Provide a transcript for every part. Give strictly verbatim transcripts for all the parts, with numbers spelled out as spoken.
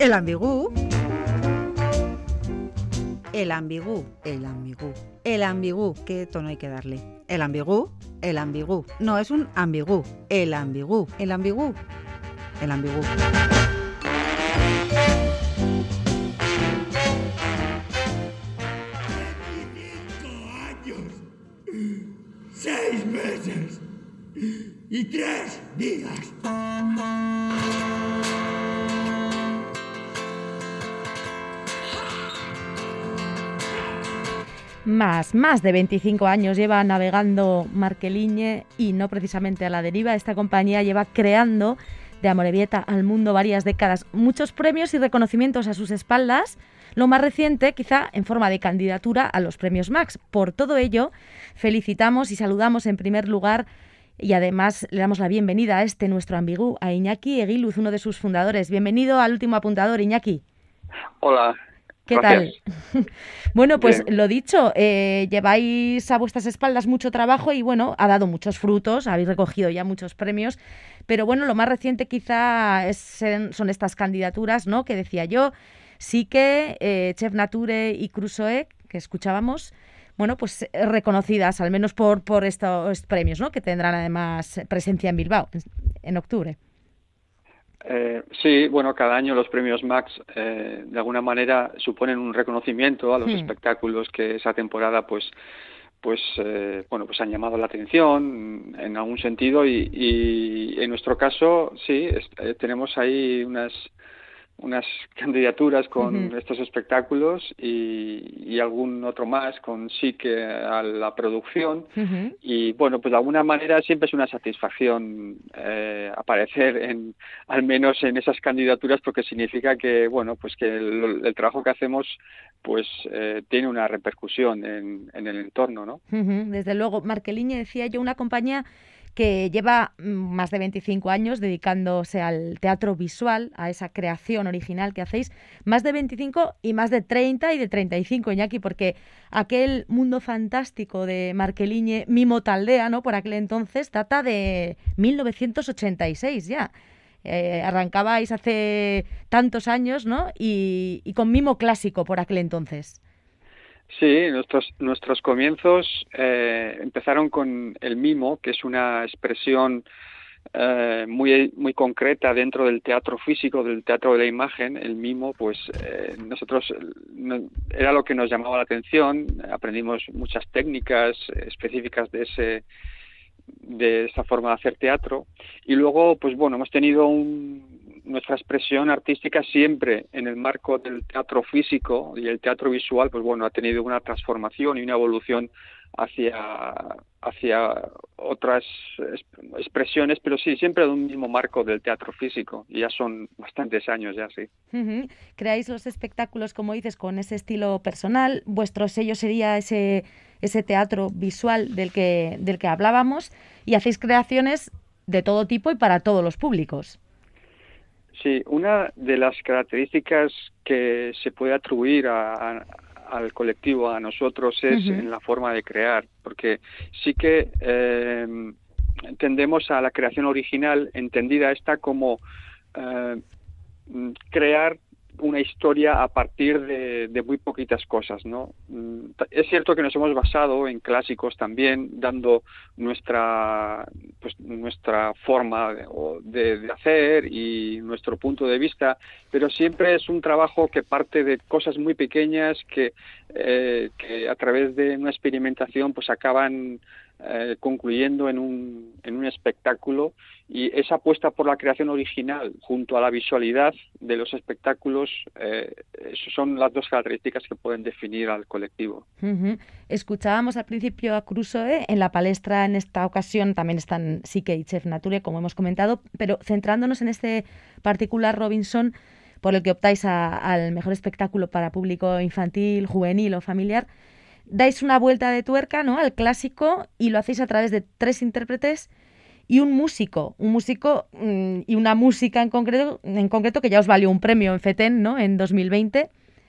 El ambigú. El ambigú, el ambigú, el ambigú. ¿Qué tono hay que darle? El ambigú, el ambigú. No, es un ambigú. El ambigú, el ambigú, el ambigú. veinticinco años, seis meses y tres días. Más, más de veinticinco años lleva navegando Marqueliñe y no precisamente a la deriva. Esta compañía lleva creando de Amorebieta al mundo varias décadas, muchos premios y reconocimientos a sus espaldas, lo más reciente quizá en forma de candidatura a los premios Max. Por todo ello, felicitamos y saludamos en primer lugar y además le damos la bienvenida a este nuestro ambigú, a Iñaki Eguiluz, uno de sus fundadores. Bienvenido al Último Apuntador, Iñaki. Hola. ¿Qué Gracias. tal? Bueno, pues Bien. lo dicho, eh, lleváis a vuestras espaldas mucho trabajo y bueno, ha dado muchos frutos, habéis recogido ya muchos premios, pero bueno, lo más reciente quizá es, son estas candidaturas, ¿no? Que decía yo, sí que eh, Chef Nature y Crusoe, que escuchábamos, bueno, pues reconocidas, al menos por, por estos premios, ¿no? Que tendrán además presencia en Bilbao en, en octubre. Eh, sí, bueno, cada año los premios Max eh, de alguna manera suponen un reconocimiento a los Hmm. espectáculos que esa temporada pues pues eh, bueno pues han llamado la atención en algún sentido y, y en nuestro caso sí es, eh, tenemos ahí unas unas candidaturas con Uh-huh. estos espectáculos y, y algún otro más con sí que a la producción. Uh-huh. Y bueno, pues de alguna manera siempre es una satisfacción eh, aparecer en, al menos en esas candidaturas, porque significa que bueno, pues que el, el trabajo que hacemos pues eh, tiene una repercusión en, en el entorno, ¿no? Uh-huh. Desde luego, Marqueliñe, decía yo, una compañía que lleva más de veinticinco años dedicándose al teatro visual, a esa creación original que hacéis, más de veinticinco y más de treinta y de treinta y cinco, Iñaki, porque aquel mundo fantástico de Marqueliñe, Mimo Taldea, ¿no? Por aquel entonces, data de mil novecientos ochenta y seis ya. Eh, arrancabais hace tantos años, ¿no? Y, y con Mimo clásico por aquel entonces. Sí, nuestros nuestros comienzos eh, empezaron con el mimo, que es una expresión eh, muy muy concreta dentro del teatro físico, del teatro de la imagen. El mimo, pues eh, nosotros no, era lo que nos llamaba la atención. Aprendimos muchas técnicas específicas de ese de esa forma de hacer teatro y luego pues bueno hemos tenido un, nuestra expresión artística siempre en el marco del teatro físico, y el teatro visual pues bueno ha tenido una transformación y una evolución hacia hacia otras expresiones, pero sí siempre de un mismo marco del teatro físico, y ya son bastantes años ya, sí. Uh-huh. Creáis los espectáculos, como dices, con ese estilo personal. Vuestro sello sería ese ese teatro visual del que del que hablábamos, y hacéis creaciones de todo tipo y para todos los públicos. Sí, una de las características que se puede atribuir a, a, al colectivo, a nosotros, es uh-huh. en la forma de crear, porque sí que eh, tendemos a la creación original, entendida esta como eh, crear una historia a partir de, de muy poquitas cosas, ¿no? Es cierto que nos hemos basado en clásicos también, dando nuestra pues nuestra forma de, de hacer y nuestro punto de vista, pero siempre es un trabajo que parte de cosas muy pequeñas que, eh, que a través de una experimentación pues acaban Eh, concluyendo en un, en un espectáculo, y esa apuesta por la creación original junto a la visualidad de los espectáculos, eh, esas son las dos características que pueden definir al colectivo. Uh-huh. Escuchábamos al principio a Crusoe, en la palestra en esta ocasión también están Sique y Chef Nature, como hemos comentado, pero centrándonos en este particular Robinson, por el que optáis a, al mejor espectáculo para público infantil, juvenil o familiar, dais una vuelta de tuerca, ¿no?, al clásico, y lo hacéis a través de tres intérpretes y un músico, un músico mmm, y una música en concreto, en concreto que ya os valió un premio en FETEN, ¿no?, en dos mil veinte.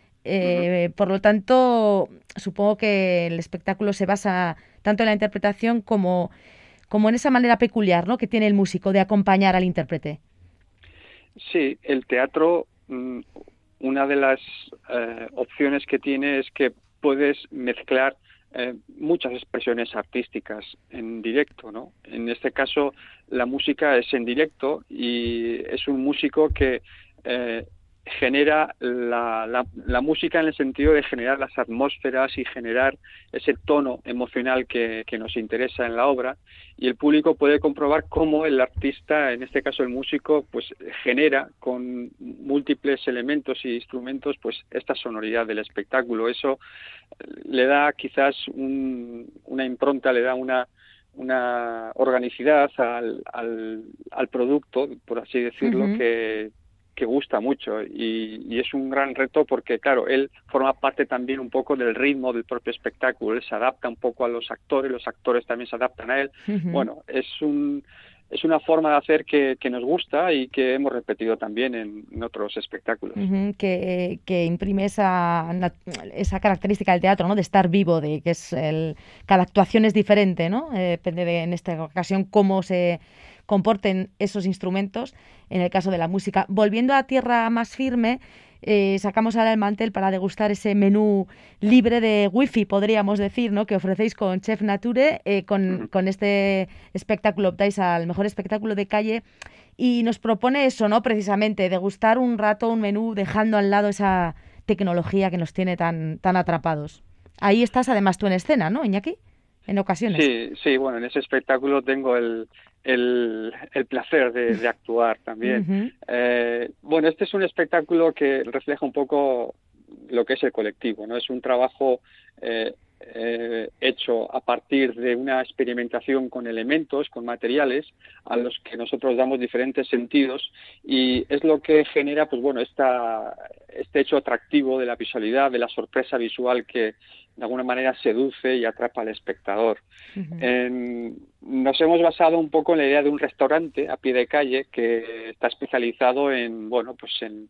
Eh, uh-huh. Por lo tanto, supongo que el espectáculo se basa tanto en la interpretación como, como en esa manera peculiar, ¿no?, que tiene el músico de acompañar al intérprete. Sí, el teatro mm, una de las eh, opciones que tiene es que puedes mezclar eh, muchas expresiones artísticas en directo, ¿no? En este caso, la música es en directo y es un músico que eh, genera la, la, la música en el sentido de generar las atmósferas y generar ese tono emocional que, que nos interesa en la obra, y el público puede comprobar cómo el artista, en este caso el músico, pues genera con múltiples elementos y instrumentos pues esta sonoridad del espectáculo. Eso le da quizás un, una impronta, le da una una organicidad al, al, al producto, por así decirlo, Uh-huh. que que gusta mucho y, y es un gran reto porque, claro, él forma parte también un poco del ritmo del propio espectáculo, él se adapta un poco a los actores, los actores también se adaptan a él. Uh-huh. Bueno, es un es una forma de hacer que, que nos gusta y que hemos repetido también en, en otros espectáculos. Uh-huh. que, que imprime esa, esa característica del teatro, ¿no? De estar vivo, de que es el, cada actuación es diferente, ¿no? Eh, depende de, en esta ocasión, cómo se comporten esos instrumentos, en el caso de la música. Volviendo a tierra más firme, eh, sacamos ahora el mantel para degustar ese menú libre de wifi, podríamos decir, ¿no? Que ofrecéis con Chef Nature, eh, con, Uh-huh. con este espectáculo optáis al mejor espectáculo de calle y nos propone eso, ¿no? Precisamente, degustar un rato un menú dejando al lado esa tecnología que nos tiene tan, tan atrapados. Ahí estás además tú en escena, ¿no, Iñaki? En ocasiones. Sí, sí, bueno, en ese espectáculo tengo el, el, el placer de, de actuar también. Uh-huh. Eh, bueno, este es un espectáculo que refleja un poco lo que es el colectivo, ¿no? Es un trabajo eh, eh, hecho a partir de una experimentación con elementos, con materiales, a los que nosotros damos diferentes sentidos, y es lo que genera, pues bueno, esta, este hecho atractivo de la visualidad, de la sorpresa visual que de alguna manera seduce y atrapa al espectador. Uh-huh. En, nos hemos basado un poco en la idea de un restaurante a pie de calle que está especializado en, bueno, pues en,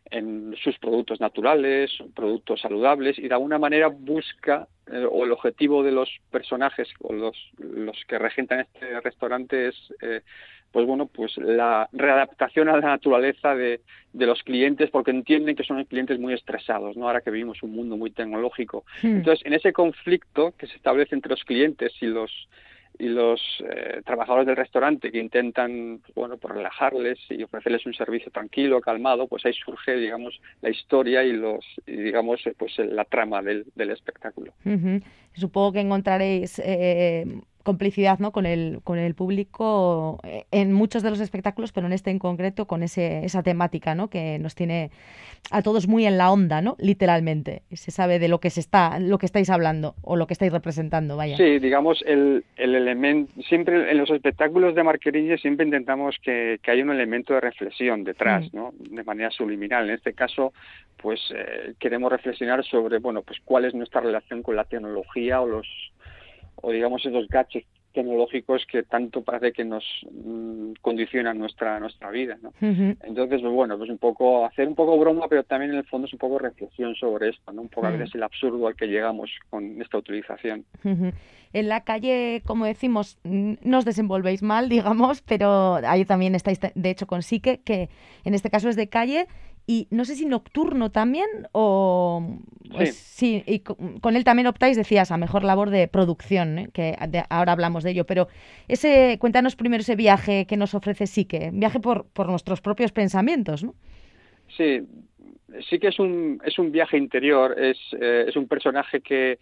en sus productos naturales, productos saludables, y de alguna manera busca, eh, o el objetivo de los personajes o los, los que regentan este restaurante es, eh, pues bueno, pues la readaptación a la naturaleza de, de los clientes, porque entienden que son clientes muy estresados, ¿no? Ahora que vivimos un mundo muy tecnológico. Hmm. Entonces, en ese conflicto que se establece entre los clientes y los y los eh, trabajadores del restaurante, que intentan, bueno, pues relajarles y ofrecerles un servicio tranquilo, calmado, pues ahí surge, digamos, la historia y los y digamos pues la trama del, del espectáculo. Uh-huh. Supongo que encontraréis eh, complicidad, ¿no? con el con el público en muchos de los espectáculos, pero en este en concreto con ese esa temática, ¿no? Que nos tiene a todos muy en la onda, ¿no? Literalmente. Se sabe de lo que se está, lo que estáis hablando o lo que estáis representando, vaya. Sí, digamos, el, el elemento, siempre en los espectáculos de Marqueriñe siempre intentamos que, que haya un elemento de reflexión detrás, mm. ¿no? De manera subliminal. En este caso, pues eh, queremos reflexionar sobre, bueno, pues cuál es nuestra relación con la tecnología o los, o digamos esos gadgets tecnológicos que tanto parece que nos mmm, condicionan nuestra nuestra vida, ¿no? Uh-huh. Entonces, pues bueno, pues un poco hacer un poco broma, pero también en el fondo es un poco reflexión sobre esto, ¿no? Un poco uh-huh. a veces el absurdo al que llegamos con esta utilización. Uh-huh. En la calle, como decimos, no os desenvolvéis mal, digamos, pero ahí también estáis, de hecho, con Sique, que en este caso es de calle. Y no sé si nocturno también o... Pues, sí. sí, y con, con él también optáis, decías, a mejor labor de producción, ¿eh? Que de, ahora hablamos de ello, pero ese cuéntanos primero ese viaje que nos ofrece Sique, viaje por, por nuestros propios pensamientos, ¿no? Sí, sí que es un, es un viaje interior, es, eh, es un personaje que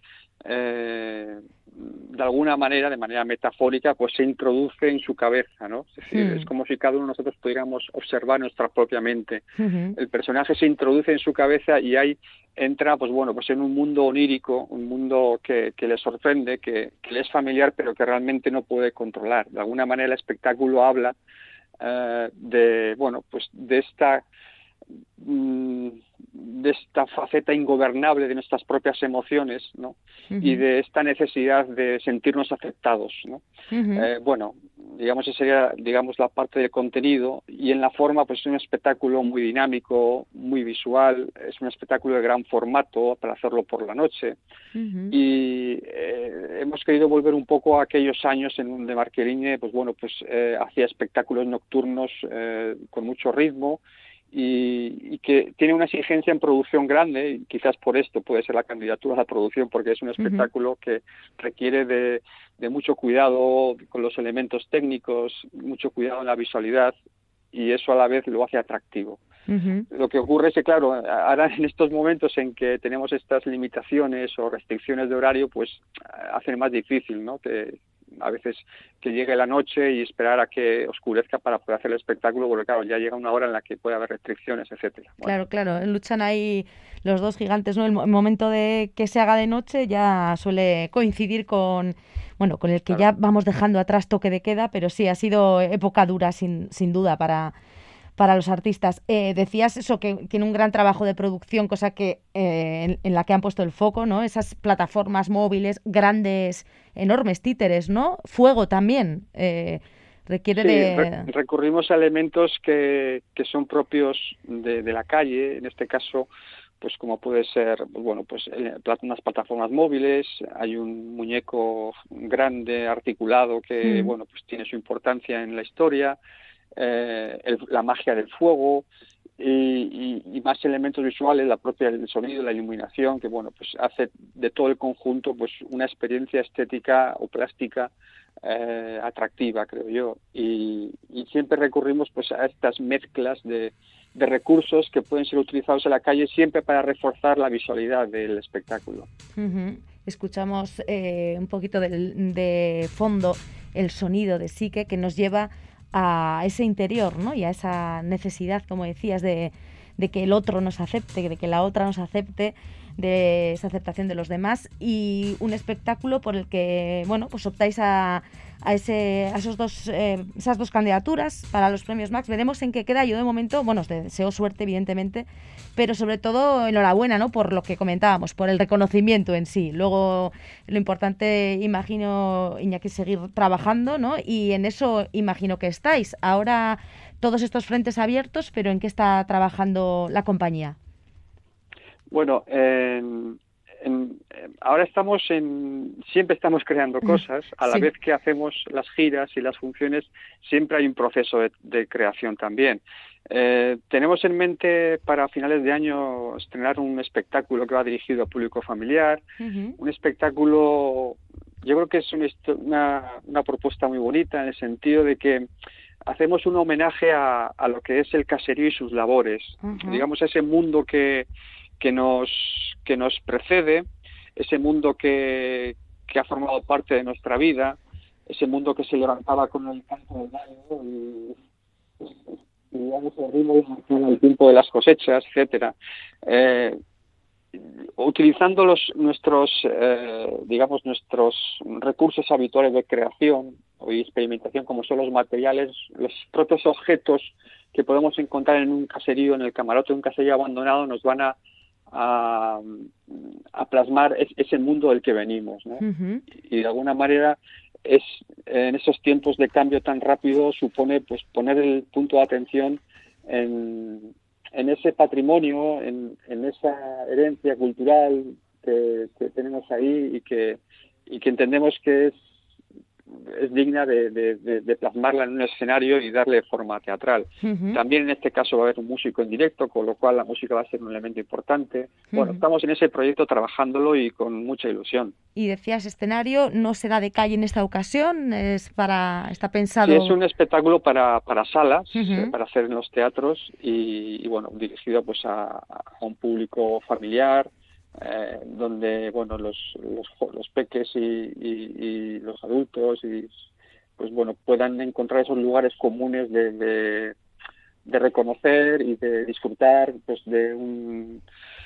eh, de alguna manera, de manera metafórica, pues se introduce en su cabeza, ¿no? Es decir, mm. es como si cada uno de nosotros pudiéramos observar nuestra propia mente. Uh-huh. El personaje se introduce en su cabeza y ahí entra, pues bueno, pues en un mundo onírico, un mundo que, que le sorprende, que, que le es familiar, pero que realmente no puede controlar. De alguna manera el espectáculo habla uh, de, bueno, pues de esta de esta faceta ingobernable de nuestras propias emociones, ¿no? Uh-huh. Y de esta necesidad de sentirnos aceptados, ¿no? Uh-huh. Eh, bueno, digamos esa sería, digamos, la parte del contenido, y en la forma, pues es un espectáculo muy dinámico, muy visual, es un espectáculo de gran formato para hacerlo por la noche. Uh-huh. Y eh, hemos querido volver un poco a aquellos años en donde Marqueriñe, pues bueno, pues eh, hacía espectáculos nocturnos eh, con mucho ritmo, y, y que tiene una exigencia en producción grande, y quizás por esto puede ser la candidatura a la producción, porque es un espectáculo uh-huh. que requiere de, de mucho cuidado con los elementos técnicos, mucho cuidado en la visualidad, y eso a la vez lo hace atractivo. Uh-huh. Lo que ocurre es que, claro, ahora en estos momentos en que tenemos estas limitaciones o restricciones de horario, pues hacen más difícil, ¿no?, que a veces que llegue la noche y esperar a que oscurezca para poder hacer el espectáculo, porque claro, ya llega una hora en la que puede haber restricciones, etcétera. Bueno. Claro, claro, luchan ahí los dos gigantes, ¿no? El momento de que se haga de noche ya suele coincidir con, bueno, con el que claro. ya vamos dejando atrás toque de queda, pero sí, ha sido época dura sin, sin duda para... para los artistas. Eh, decías eso, que tiene un gran trabajo de producción, cosa que eh, en, en la que han puesto el foco, ¿no? Esas plataformas móviles, grandes, enormes títeres, ¿no? Fuego también. Eh, requiere sí, de... Re- recurrimos a elementos que, que son propios de, de la calle, en este caso, pues como puede ser, bueno, pues unas plataformas móviles, hay un muñeco grande, articulado, que, mm. bueno, pues tiene su importancia en la historia, Eh, el, la magia del fuego y, y, y más elementos visuales, la propia el sonido, la iluminación, que bueno, pues hace de todo el conjunto pues una experiencia estética o plástica eh, atractiva, creo yo, y, y siempre recurrimos pues a estas mezclas de, de recursos que pueden ser utilizados en la calle siempre para reforzar la visualidad del espectáculo. Uh-huh. Escuchamos eh, un poquito de, de fondo el sonido de Psique, que nos lleva a ese interior, ¿no? Y a esa necesidad, como decías, de, de que el otro nos acepte, de que la otra nos acepte, de esa aceptación de los demás, y un espectáculo por el que, bueno, pues optáis a, a, ese, a esos dos, eh, esas dos candidaturas para los premios Max. Veremos en qué queda. Yo de momento, bueno, os deseo suerte, evidentemente, pero sobre todo enhorabuena, ¿no?, por lo que comentábamos, por el reconocimiento en sí. Luego lo importante, imagino, Iñaki, es seguir trabajando, ¿no? Y en eso imagino que estáis. Ahora todos estos frentes abiertos, pero ¿en qué está trabajando la compañía? Bueno, en, en, ahora estamos en, siempre estamos creando cosas, a la sí. vez que hacemos las giras y las funciones, siempre hay un proceso de, de creación también. Eh, tenemos en mente para finales de año estrenar un espectáculo que va dirigido a público familiar, uh-huh. un espectáculo, yo creo que es una, una, una propuesta muy bonita en el sentido de que hacemos un homenaje a, a lo que es el caserío y sus labores, uh-huh. digamos ese mundo que que nos que nos precede, ese mundo que, que ha formado parte de nuestra vida, ese mundo que se levantaba con el canto del gallo y, y digamos el ritmo con el tiempo de las cosechas, etcétera. Eh, utilizando los nuestros eh, digamos nuestros recursos habituales de creación y experimentación, como son los materiales, los propios objetos que podemos encontrar en un caserío, en el camarote de un caserío abandonado, nos van a A, a plasmar es, ese mundo del que venimos, ¿no? Uh-huh. Y de alguna manera es en esos tiempos de cambio tan rápido supone pues poner el punto de atención en, en ese patrimonio, en, en esa herencia cultural que, que tenemos ahí y que y que entendemos que es es digna de, de, de, de plasmarla en un escenario y darle forma teatral. Uh-huh. También en este caso va a haber un músico en directo, con lo cual la música va a ser un elemento importante. Uh-huh. Bueno, estamos en ese proyecto trabajándolo y con mucha ilusión. Y decías, escenario no será de calle en esta ocasión, es para está pensado... Sí, es un espectáculo para, para salas, uh-huh. eh, para hacer en los teatros y, y bueno, dirigido pues a, a un público familiar, Eh, donde bueno los los, los peques y, y, y los adultos y pues bueno puedan encontrar esos lugares comunes de, de, de reconocer y de disfrutar pues de un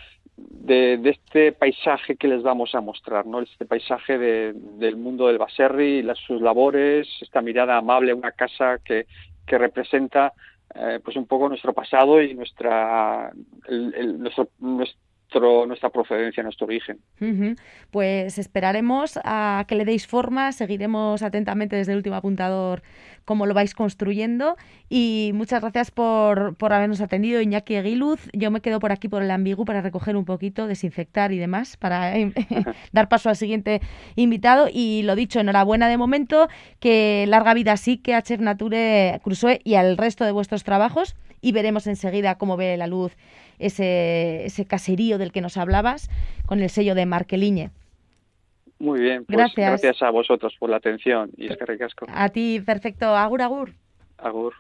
de, de este paisaje que les vamos a mostrar, ¿no? Este paisaje de, del mundo del baserri y las, sus labores, esta mirada amable a una casa que, que representa eh, pues un poco nuestro pasado y nuestra el, el, nuestro, nuestro nuestro nuestra procedencia, nuestro origen. Uh-huh. Pues esperaremos a que le deis forma, seguiremos atentamente desde el Último Apuntador cómo lo vais construyendo, y muchas gracias por, por habernos atendido, Iñaki Eguiluz. Yo me quedo por aquí por el Ambigu para recoger un poquito, desinfectar y demás, para eh, dar paso al siguiente invitado, y lo dicho, enhorabuena de momento, que larga vida sí que a Chef Nature Crusoe y al resto de vuestros trabajos, y veremos enseguida cómo ve la luz ese, ese caserío del que nos hablabas con el sello de Marqueliñe. Muy bien, pues gracias. gracias a vosotros por la atención y es que ricasco. A ti, perfecto. Agur, agur. Agur.